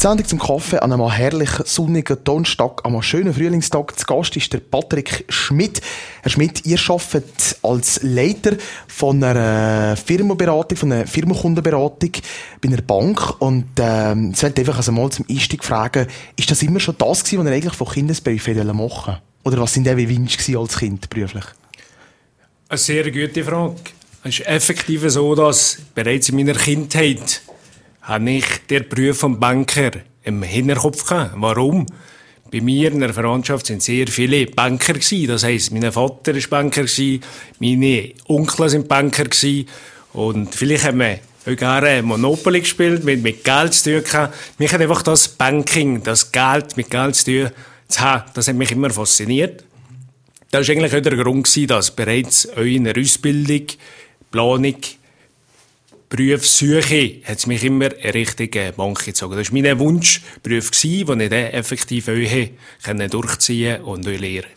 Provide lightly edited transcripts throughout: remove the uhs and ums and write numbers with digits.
Sendung zum Kaffee an einem herrlichen, sonnigen Donnerstag, an einem schönen Frühlingstag. Zu Gast ist der Patrick Schmidt. Herr Schmidt, ihr arbeitet als Leiter von einer Firmenberatung, von einer Firmenkundenberatung bei einer Bank. Und ich wollte einfach also mal zum Einstieg fragen, ist das immer schon das gewesen, was ihr eigentlich von Kindesbeinen machen wollten? Oder was sind eure Wünsche als Kind beruflich? Eine sehr gute Frage. Es ist effektiv so, dass bereits in meiner Kindheit habe ich den Beruf vom Banker im Hinterkopf gehabt. Warum? Bei mir in der Verwandtschaft sind sehr viele Banker gewesen. Das heisst, mein Vater war Banker gewesen, meine Onkel sind Banker gewesen. Und vielleicht haben wir auch gerne Monopoly gespielt, mit Geld zu tun gehabt. Mich hat einfach das Banking, das Geld mit Geld zu haben, das hat mich immer fasziniert. Das war eigentlich auch der Grund gewesen, dass bereits auch in der Ausbildung, Planung, Berufssuche hat es mich immer in Richtung Bank gezogen. Das war mein Wunschberuf, den ich dann effektiv auch durchziehen und lernen.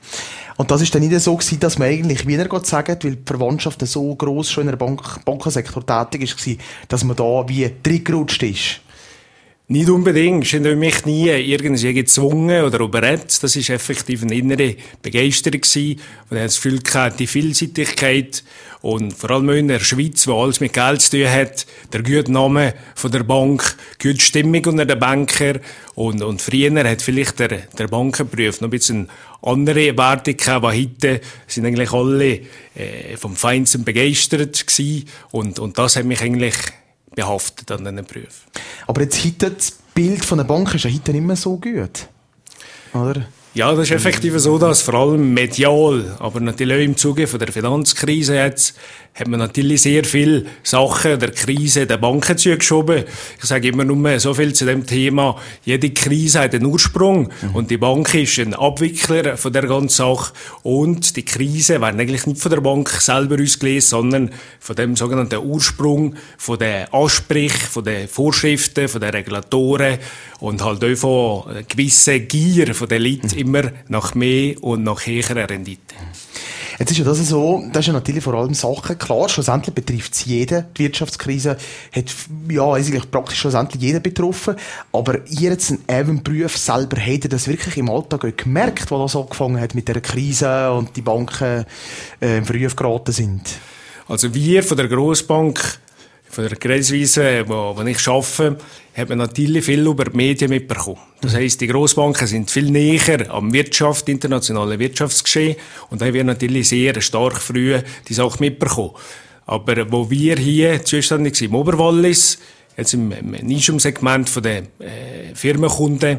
Und das war dann nicht so gewesen, dass man eigentlich wieder sagt, weil die Verwandtschaft so gross schon in der Bankensektor tätig war, dass man da wie reingerutscht ist? Nicht unbedingt. Ich habe mich nie irgendwie gezwungen oder überredet. Das war effektiv eine innere Begeisterung gewesen. Und ich hatte das Gefühl gehabt, die Vielseitigkeit und vor allem in der Schweiz, wo alles mit Geld zu tun hat, der gute Name von der Bank, gute Stimmung unter den Banker und früher hat vielleicht der Bankenberuf noch ein bisschen andere Erwartungen gehabt, weil heute sind eigentlich alle vom Feinsten begeistert gewesen und das hat mich eigentlich behaftet an diesen Beruf. Aber jetzt heute, das Bild von der Bank ist ja heute nicht mehr so gut, oder? Ja, das ist effektiv so, dass vor allem medial, aber natürlich auch im Zuge von der Finanzkrise jetzt, hat man natürlich sehr viele Sachen der Krise der Banken zugeschoben. Ich sage immer nur so viel zu dem Thema. Jede Krise hat einen Ursprung und die Bank ist ein Abwickler von der ganzen Sache und die Krise werden eigentlich nicht von der Bank selber ausgelöst, sondern von dem sogenannten Ursprung, von den Ansprüchen, von den Vorschriften, von den Regulatoren und halt auch von gewissen Gier von den Leuten immer nach mehr und nach höheren Renditen. Jetzt ist ja das so, das ist ja natürlich vor allem Sachen, klar, schlussendlich betrifft es jeden. Die Wirtschaftskrise hat, ja, eigentlich praktisch schlussendlich jeden betroffen. Aber ihr jetzt in eurem Beruf selber, habt ihr das wirklich im Alltag auch gemerkt, wo das angefangen hat mit der Krise und die Banken im Beruf geraten sind? Also wir von der Grossbank, von der Credit Suisse, wo ich arbeite, hat man natürlich viel über die Medien mitbekommen. Das heisst, die Grossbanken sind viel näher am internationalen Wirtschaftsgeschehen und da haben wir natürlich sehr stark früh die Sache mitbekommen. Aber wo wir hier zuständig sind, im Oberwallis, jetzt im Nischensegment von den Firmenkunden,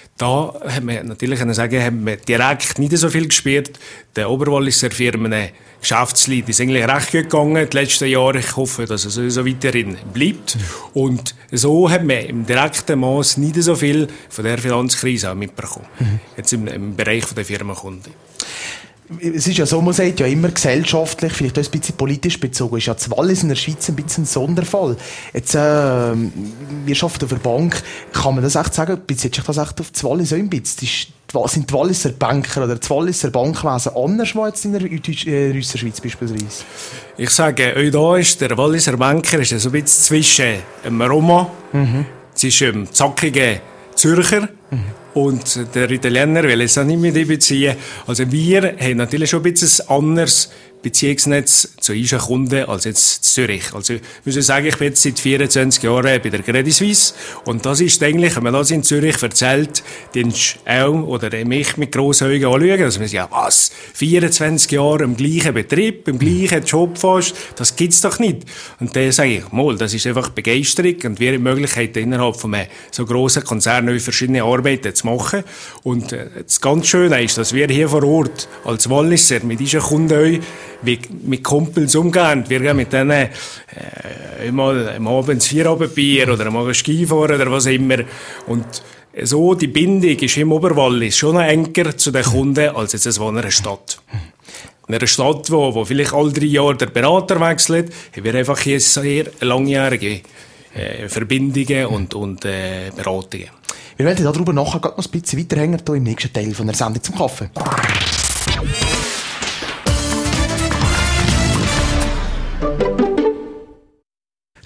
da haben wir natürlich sagen, haben wir direkt nicht so viel gespürt. Der Oberwalliser Firmen Geschäftsleute ist eigentlich recht gut gegangen die letzten Jahre. Ich hoffe, dass es so weiterhin bleibt. Und so haben wir im direkten Maß nicht so viel von der Finanzkrise auch mitbekommen. Jetzt im Bereich der Firmenkunden. Es ist ja so, man sagt ja immer gesellschaftlich, vielleicht auch ein bisschen politisch bezogen, ist ja das Wallis in der Schweiz ein bisschen ein Sonderfall. Jetzt, wir arbeiten auf der Bank, kann man das echt sagen, bezieht sich das echt auf das Wallis auch ein bisschen? Sind die Walliser Banker oder das Walliser Bankwesen anders als in der Schweiz beispielsweise? Ich sage, auch da ist der Walliser Banker ist so ein bisschen zwischen einem Roma, zwischen einem zackigen Zürcher, und der Italiener will es auch nicht mit einbeziehen. Also wir haben natürlich schon ein bisschen ein anderes Beziehungsnetz zu unseren Kunden als jetzt in Zürich. Also ich muss sagen, ich bin jetzt seit 24 Jahren bei der Credit Suisse und das ist eigentlich, wenn man das in Zürich erzählt, den auch oder mich mit grossen Augen anschauen, dass man sagt, ja was, 24 Jahre im gleichen Betrieb, im gleichen Job fast, das gibt's doch nicht. Und dann sage ich, mal, das ist einfach Begeisterung und wir haben die Möglichkeit, innerhalb von einem so grossen Konzern verschiedene Arbeiten zu machen. Und das ganz Schöne ist, dass wir hier vor Ort als Walliser mit unseren Kunden wie mit Kumpels umgehen. Wir gehen mit denen einmal am Abend Feierabendbier oder einmal Skifahren oder was immer. Und so die Bindung ist im Oberwallis schon noch enger zu den Kunden als jetzt in einer Stadt. In einer Stadt, wo vielleicht alle 3 Jahre der Berater wechselt, haben wir einfach hier sehr langjährige Verbindungen und Beratungen. Wir werden darüber nachher noch ein bisschen weiterhängen hier im nächsten Teil von der Sendung zum Kaffee.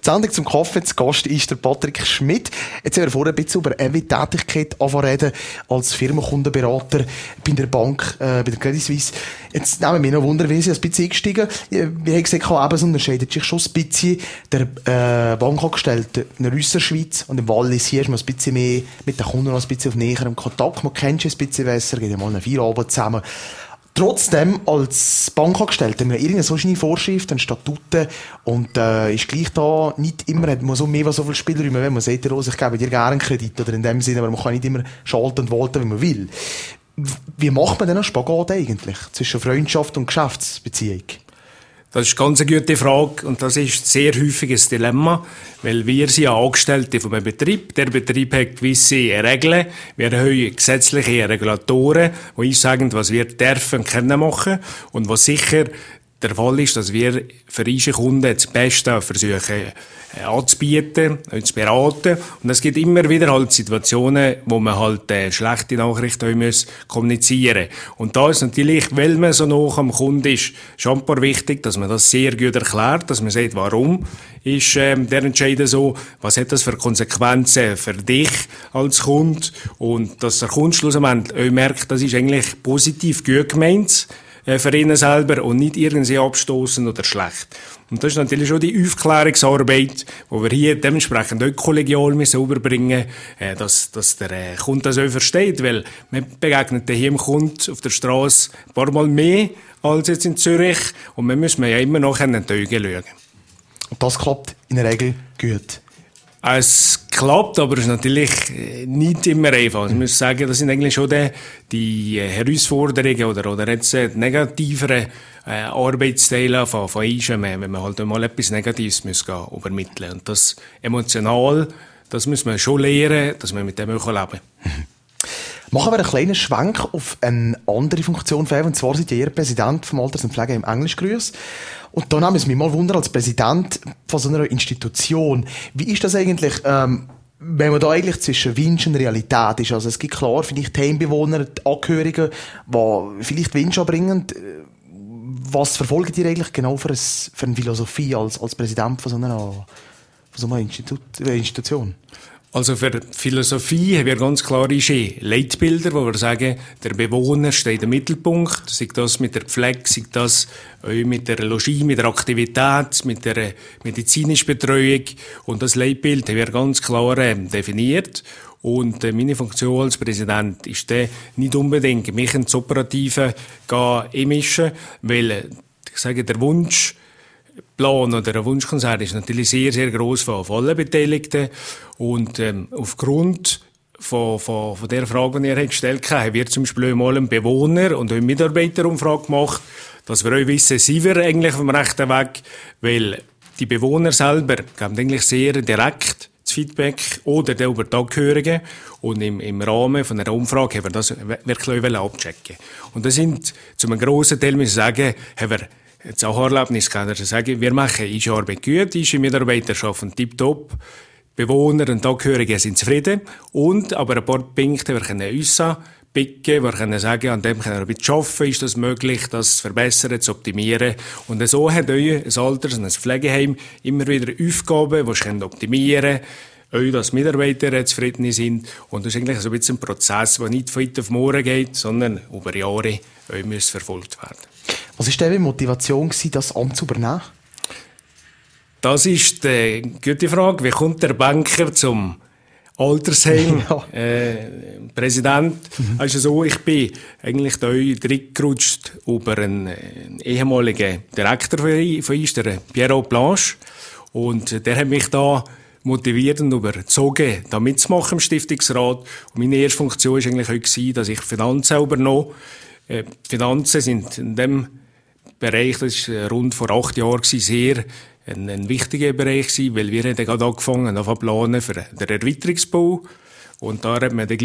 Sendung zum Kaffee, zu Gast ist der Patrick Schmidt. Jetzt haben wir vorher ein bisschen über eine Tätigkeit reden als Firmenkundenberater bei der Bank, bei der Credit Suisse. Jetzt nehmen wir noch Wunder, wie Sie ein bisschen eingestiegen. Wir haben gesagt, es unterscheidet sich schon ein bisschen der Bankangestellte in der Schweiz und im Wallis. Hier ist man ein bisschen mehr mit den Kunden noch ein bisschen auf näherem Kontakt. Man kennt sich ein bisschen besser, geht ja mal einen Feierabend zusammen. Trotzdem, als Bankangestellter haben wir irgendeine solche Vorschriften, Statuten und ist gleich da nicht immer, hat man so mehr so viel Spielräume, wenn man sagt, ich gebe dir gerne einen Kredit oder in dem Sinne, aber man kann nicht immer schalten und walten, wie man will. Wie macht man denn einen Spagat eigentlich zwischen Freundschaft und Geschäftsbeziehung? Das ist ganz eine gute Frage und das ist sehr häufig ein Dilemma, weil wir sind ja Angestellte von einem Betrieb. Der Betrieb hat gewisse Regeln. Wir haben gesetzliche Regulatoren, die uns sagen, was wir dürfen und können machen und was sicher der Fall ist, dass wir für unsere Kunden das Beste versuchen anzubieten, zu beraten. Und es gibt immer wieder halt Situationen, wo man halt schlechte Nachrichten haben muss, kommunizieren. Und da ist natürlich, weil man so nah am Kunden ist, schon wichtig, dass man das sehr gut erklärt, dass man sagt, warum ist der Entscheid so, was hat das für Konsequenzen für dich als Kunde und dass der Kunde schlussendlich auch merkt, das ist eigentlich positiv gut gemeint für ihn selber und nicht irgendwie abstoßend oder schlecht. Und das ist natürlich schon die Aufklärungsarbeit, die wir hier dementsprechend auch kollegial überbringen müssen, dass der Kunde das auch versteht, weil man begegnet hier dem Kunden auf der Straße ein paar Mal mehr als jetzt in Zürich und man muss ja immer noch in den Augen schauen. Und das klappt in der Regel gut? Es klappt, aber es ist natürlich nicht immer einfach. Also ich muss sagen, das sind eigentlich schon die Herausforderungen oder jetzt die negativeren Arbeitsteile von uns, wenn man halt mal etwas Negatives übermitteln muss. Und das emotional, das muss man schon lernen, dass man mit dem auch leben kann. Machen wir einen kleinen Schwenk auf eine andere Funktion von und zwar sind ihr Präsident vom Alters- und Pflegeheim Englischgrüß. Und da nehmen wir mich mal wundern, als Präsident von so einer Institution, wie ist das eigentlich, wenn man da eigentlich zwischen Wunsch und Realität ist? Also es gibt klar vielleicht Heimbewohner, Angehörige, die vielleicht Wünsche anbringen. Was verfolgt ihr eigentlich genau für eine Philosophie als Präsident von so einer Institution? Also für die Philosophie haben wir ganz klare Leitbilder, wo wir sagen, der Bewohner steht im Mittelpunkt, sei das mit der Pflege, sei das mit der Logis, mit der Aktivität, mit der medizinischen Betreuung. Und das Leitbild haben wir ganz klar definiert. Und meine Funktion als Präsident ist nicht unbedingt, mich ins Operative einmischen, weil, ich sage, der Wunschplan oder ein Wunschkonzert ist natürlich sehr, sehr gross von allen Beteiligten. Und aufgrund von der Frage, die ihr gestellt habt, haben wir zum Beispiel mal einen Bewohner und eine Mitarbeiterumfrage gemacht, dass wir auch wissen, sind wir eigentlich auf dem rechten Weg, weil die Bewohner selber geben eigentlich sehr direkt das Feedback oder der über die Angehörigen. Und im Rahmen von einer Umfrage haben wir das wirklich abchecken. Und das sind zu einem grossen Teil, müssen wir sagen, haben wir jetzt auch Erlebnis gehabt, dass wir sagen, wir machen unsere Arbeit gut, unsere Mitarbeiter arbeiten tiptop, Bewohner und Angehörige sind zufrieden und aber ein paar Punkte, wir können uns picken, wir können sagen, an dem können wir ein bisschen arbeiten, ist das möglich, das zu verbessern, zu optimieren. Und so hat euch ein Alters- und ein Pflegeheim immer wieder Aufgaben, die sie optimieren können, dass Mitarbeiter zufrieden sind. Und das ist eigentlich so ein bisschen ein Prozess, der nicht von heute auf morgen geht, sondern über Jahre muss verfolgt werden. Was war die Motivation, das Amt zu übernehmen? Das ist eine gute Frage. Wie kommt der Banker zum Altersheim? Präsident? Also so, ich bin eigentlich da reingerutscht über einen ehemaligen Direktor von uns, der Pierrot Blanche. Und der hat mich da motiviert und überzogen, da mitzumachen im Stiftungsrat. Und meine erste Funktion war eigentlich auch, dass ich Finanzen übernommen. Die Finanzen sind in dem Bereich, das war rund vor 8 Jahren, sehr ein wichtiger Bereich gewesen, weil wir haben gerade angefangen zu planen für den Erweiterungsbau. Und da hat man den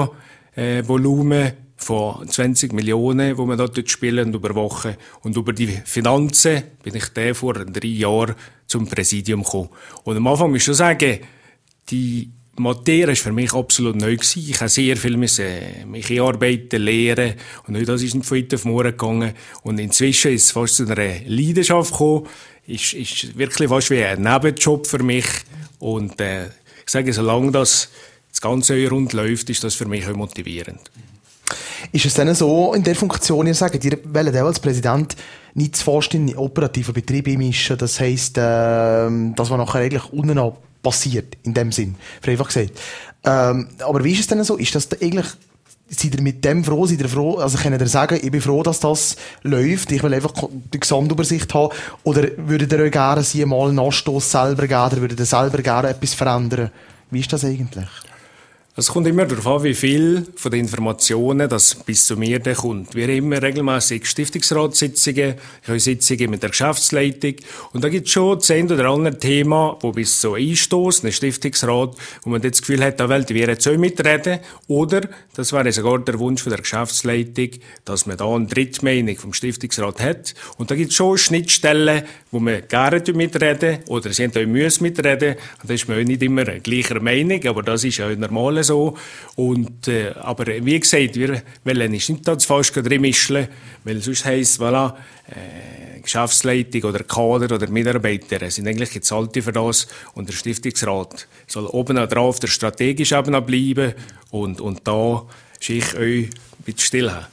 Volumen von 20 Millionen, wo man dort spielen und überwachen. Und über die Finanzen bin ich vor 3 Jahren zum Präsidium gekommen. Und am Anfang muss ich schon sagen, die Materie war für mich absolut neu gewesen. Ich habe sehr viel mich einarbeiten, lernen. Und das ist nicht von heute auf morgen gegangen. Und inzwischen ist es fast zu einer Leidenschaft gekommen. Ist wirklich fast wie ein Nebenjob für mich. Und, ich sage, solange das Ganze rund läuft, ist das für mich auch motivierend. Ist es denn so in der Funktion, ihr sagt, ihr wollt auch als Präsident nicht zu fast in den operativen Betrieb einmischen? Das heisst, das, was nachher eigentlich unten passiert, in dem Sinn, vereinfacht gesagt. Aber wie ist es denn so? Ist das eigentlich, seid ihr mit dem froh? Seid ihr froh? Also, könnt ihr sagen, ich bin froh, dass das läuft. Ich will einfach die Gesamtübersicht haben. Oder würdet ihr euch gerne mal einen Anstoss selber geben? Oder würdet ihr selber gerne etwas verändern? Wie ist das eigentlich? Es kommt immer darauf an, wie viel von den Informationen das bis zu mir kommt. Wir haben immer regelmäßig Stiftungsratssitzungen, ich habe Sitzungen mit der Geschäftsleitung. Und da gibt es schon das eine oder andere Thema, wo bis so einstoßen, ein Stiftungsrat, wo man das Gefühl hat, da wollen wir jetzt auch mitreden. Oder, das wäre sogar der Wunsch von der Geschäftsleitung, dass man da eine Drittmeinung vom Stiftungsrat hat. Und da gibt es schon Schnittstellen, wo man gerne mitreden oder sie haben auch müssen mitreden. Und da ist man auch nicht immer gleicher Meinung, aber das ist ja normal so. Und, aber wie gesagt, wir wollen nicht zu fast drin mischen, weil sonst heisst, voilà, Geschäftsleitung oder Kader oder Mitarbeiter sind eigentlich gezahlt für das und der Stiftungsrat soll oben drauf auf der strategischen Ebene bleiben und da schicke ich euch ein bisschen still haben.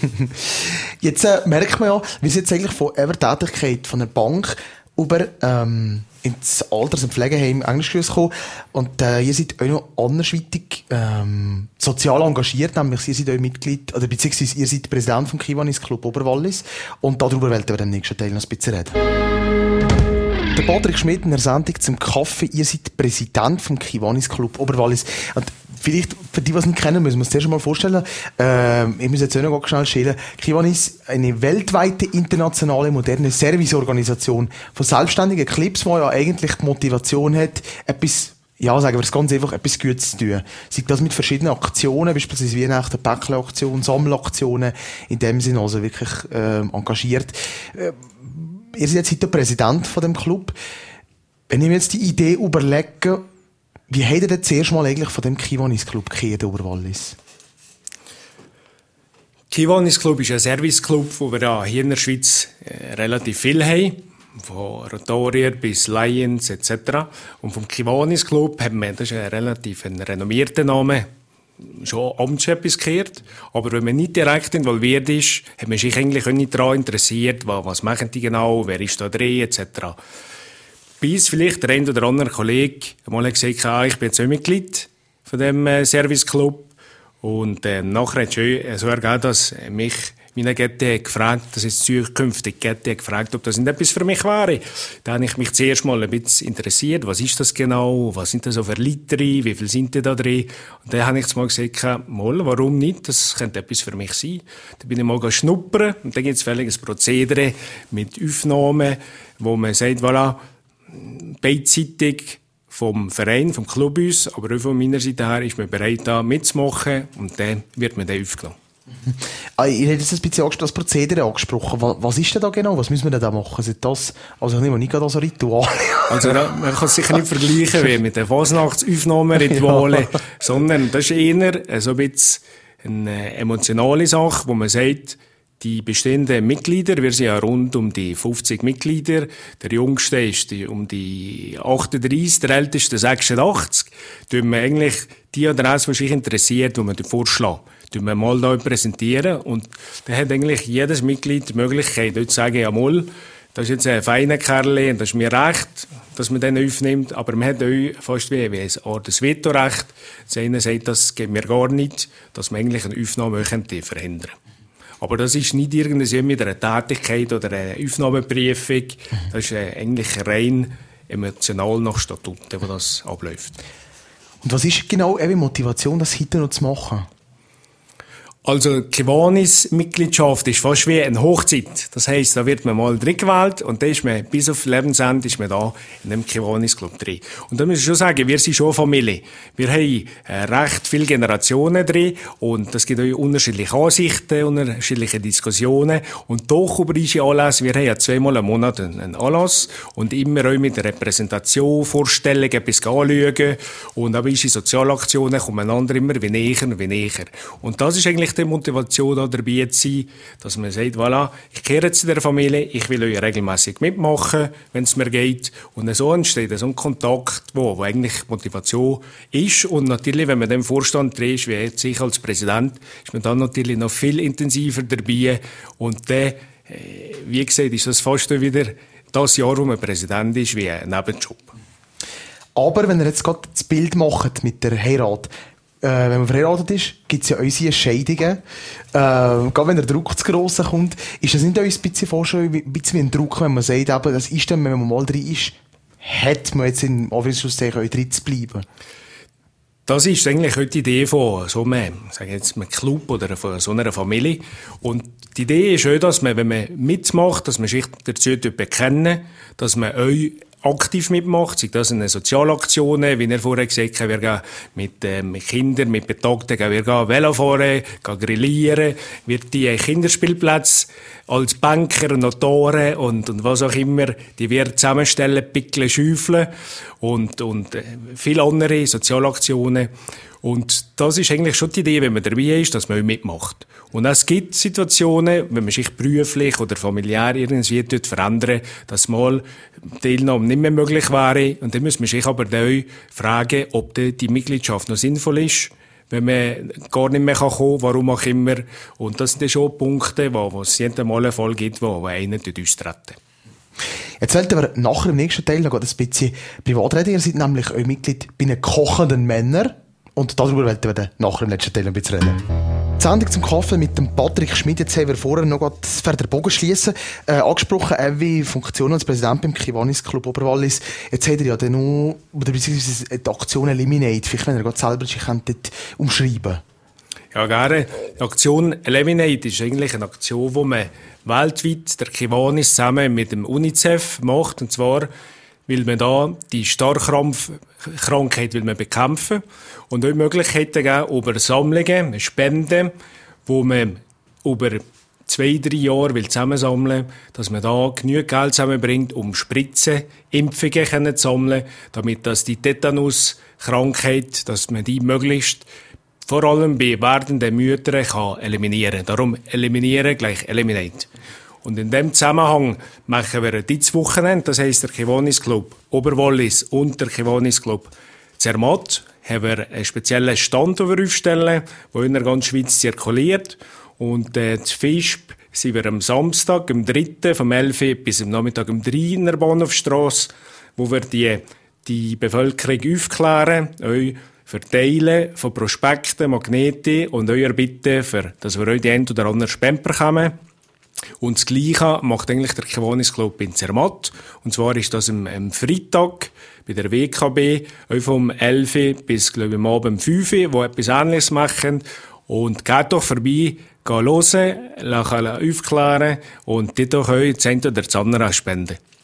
Jetzt merkt man ja, wir sind jetzt eigentlich von einer Tätigkeit von einer Bank über ins Alters- und Pflegeheim Englisch gekommen. Und ihr seid auch noch andersweitig sozial engagiert, nämlich ihr seid auch Mitglied, oder beziehungsweise ihr seid Präsident vom Kiwanis Club Oberwallis. Und darüber wollen wir im nächsten Teil noch ein bisschen reden. Der Patrick Schmidt in der Sendung zum Kaffee. Ihr seid Präsident vom Kiwanis Club Oberwallis. Und vielleicht, für die, die es nicht kennen, müssen wir uns zuerst mal vorstellen. Ich muss jetzt auch noch schnell schälen. Kiwanis, eine weltweite, internationale, moderne Serviceorganisation von selbstständigen Clips, die ja eigentlich die Motivation hat, etwas, ja, sagen wir es ganz einfach, etwas Gutes zu tun. Sei das mit verschiedenen Aktionen, beispielsweise Weihnachten, Päckle-Aktionen, Sammelaktionen, in dem Sinne also wirklich engagiert. Ihr seid jetzt der Präsident von dem Club. Wenn ich mir jetzt die Idee überlege, wie habt ihr denn zuerst mal eigentlich von dem Kiwanis Club gehört, Oberwallis? Kiwanis Club ist ein Serviceclub, wo wir ja hier in der Schweiz relativ viel haben. Von Rotarier bis Lions etc. Und vom Kiwanis Club haben wir, das ist ein relativ renommierter Name, schon etwas gehört. Aber wenn man nicht direkt involviert ist, hat man sich eigentlich auch nicht daran interessiert, was machen die genau, wer ist da drin etc. Bis vielleicht der ein oder andere Kollege einmal gesagt hat, ich bin jetzt auch Mitglied von dem Serviceclub. Und nachher hat es schon so ergeben, dass mich meine Gäste gefragt, das ist zukünftig Gäste gefragt, ob das nicht etwas für mich wäre. Da habe ich mich zuerst mal ein bisschen interessiert, was ist das genau, was sind das so für Leute drin, wie viele sind da drin. Und dann habe ich jetzt mal gesagt, mal, warum nicht, das könnte etwas für mich sein. Dann bin ich mal schnuppern und dann gibt es völlig ein Prozedere mit Aufnahmen, wo man sagt, voilà, beidseitig vom Verein, vom Club uns, aber auch von meiner Seite her ist man bereit, da mitzumachen und dann wird man dann aufgenommen. Ihr habt jetzt ein bisschen das Prozedere angesprochen. Was ist denn da genau? Was müssen wir denn da machen? Sind das, also nicht gerade so Rituale? Also man kann es sicher nicht vergleichen wie mit den Fasnachtsaufnahmeritualen, ja, sondern das ist eher so ein bisschen eine emotionale Sache, wo man sagt, die bestehenden Mitglieder, wir sind ja rund um die 50 Mitglieder, der Jüngste ist um die 38, der Älteste 86, tun wir eigentlich die Adresse, die sich interessiert, die wir vorschlagen, tun wir mal da präsentieren und dann hat eigentlich jedes Mitglied die Möglichkeit, dort zu sagen, ja mal, das ist jetzt ein feiner Kerl und das ist mir recht, dass man den aufnimmt, aber man hat auch fast wie ein Art des Vetorecht. Das eine sagt, das geht mir gar nicht, dass man eigentlich eine Aufnahme verhindern könnte. Aber das ist nicht irgendwie mit einer Tätigkeit oder einer Aufnahmeprüfung. Das ist eigentlich rein emotional nach Statuten, wo das abläuft. Und was ist genau die Motivation, das heute noch zu machen? Also, die Kiwanis-Mitgliedschaft ist fast wie eine Hochzeit. Das heisst, da wird man mal drin gewählt und dann ist man, bis auf Lebensende, ist man da in dem Kiwanis-Club drin. Und da muss ich schon sagen, wir sind schon eine Familie. Wir haben recht viele Generationen drin und es gibt auch unterschiedliche Ansichten, unterschiedliche Diskussionen und doch über unsere Anlässe, wir haben ja 2-mal im Monat einen Anlass und immer auch mit der Repräsentation, Vorstellungen, etwas anschauen und auch unsere Sozialaktionen kommen einander immer wie näher und wie näher. Und das ist eigentlich die Motivation da dabei zu sein, dass man sagt, voilà, ich kehre zu der Familie, ich will euch regelmäßig mitmachen, wenn es mir geht. Und so entsteht so ein Kontakt, wo eigentlich Motivation ist. Und natürlich, wenn man dem Vorstand drin ist, wie jetzt ich als Präsident, ist man dann natürlich noch viel intensiver dabei. Und dann, wie gesagt, ist das fast wieder das Jahr, wo man Präsident ist, wie ein Nebenjob. Aber wenn ihr jetzt gerade das Bild macht mit der Heirat, wenn man verheiratet ist, gibt es ja unsere Scheidungen. Gerade wenn der Druck zu gross kommt, ist das nicht ein bisschen vorstellen, ein bisschen wie ein Druck, wenn man sagt, aber das ist dann, wenn man mal drin ist, hat man jetzt in Anführungszeichen auch drin zu bleiben. Das ist eigentlich heute die Idee von so einem, sagen wir jetzt, einem Club oder von so einer Familie. Und die Idee ist auch, dass man, wenn man mitmacht, dass man sich dazu bekennen, dass man euch aktiv mitmacht, sei das in Sozialaktionen, wie er vorher gesagt hat, wir gehen mit Kindern, mit Betagten, wir gehen Velofahren, gehen grillieren, wir die Kinderspielplätze als Banker, Notoren und was auch immer, die wir zusammenstellen, pickeln, schäufeln und viele andere Sozialaktionen. Und das ist eigentlich schon die Idee, wenn man dabei ist, dass man auch mitmacht. Und es gibt Situationen, wenn man sich beruflich oder familiär irgendwie verändern, dass mal Teilnahme nicht mehr möglich wäre. Und dann muss man sich aber auch fragen, ob die Mitgliedschaft noch sinnvoll ist, wenn man gar nicht mehr kommen kann, warum auch immer. Und das sind dann schon Punkte, wo es jeden Mal einen Fall gibt, wo einen austreten. Jetzt wollten wir nachher im nächsten Teil noch ein bisschen privat reden. Ihr seid nämlich auch Mitglied bei den kochenden Männern. Und darüber wollten wir dann nachher im letzten Teil ein bisschen reden. Die Sendung zum Kaffee mit dem Patrick Schmid. Jetzt haben wir vorher noch den Bogen schliessen. Angesprochen, wie Funktion als Präsident beim Kiwanis Club Oberwallis. Jetzt habt ihr ja dann noch, oder beziehungsweise die Aktion Eliminate. Vielleicht, wenn ihr gerade selber sich dort umschreiben. Ja, gerne. Die Aktion Eliminate ist eigentlich eine Aktion, die man weltweit der Kiwanis zusammen mit dem UNICEF macht. Und zwar will man da die Starrkrampfkrankheit bekämpfen und auch Möglichkeiten geben über Sammlungen, Spenden, wo man über 2-3 Jahre will zusammensammeln, dass man da genügend Geld zusammenbringt, um Spritzen, Impfungen zu sammeln, damit das die Tetanuskrankheit, dass man die möglichst vor allem bei werdenden Müttern kann eliminieren. Darum eliminieren gleich eliminate. Und in dem Zusammenhang machen wir ein Wochenende, das heisst der Kiwanis Club Oberwallis und der Kiwanis Club Zermatt, haben wir einen speziellen Stand aufstellen, der in der ganzen Schweiz zirkuliert. Und das FISP sind wir am Samstag, am 3. vom 11. bis am Nachmittag um 3 in der Bahnhofstrasse, wo wir die Bevölkerung aufklären, euch verteilen von Prospekten, Magneten und euch erbitten, dass wir euch die ein oder andere Spende bekommen. Und das Gleiche macht eigentlich der Kiwanis Club in Zermatt. Und zwar ist das am Freitag bei der WKB, auch vom 11. bis, glaube ich, am Abend um 5 Uhr, wo etwas Ähnliches machen. Und geht doch vorbei, geht hören, aufklären und dort auch das eine oder das andere spenden.